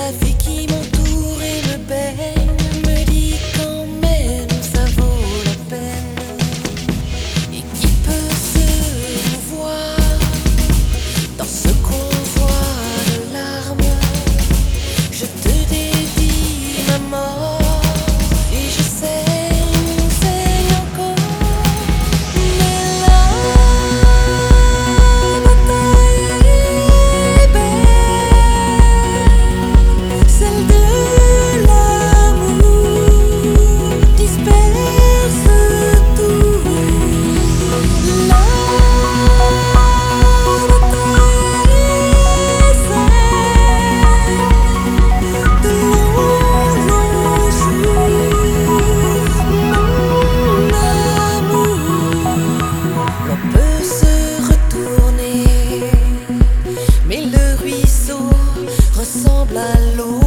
la vie qui m'entoure et me baigne me dit quand même ça vaut la peine. Et qui peut se mouvoir dans ce convoi de larmes? Je te dédie ma mort et je saigne encore. Mais la bataille est belle, celle de l'amour disperse tout. La bataille est celle de longs, longs jours, mon amour. L'on peut se retourner, mais le ruisseau ressemble à l'eau.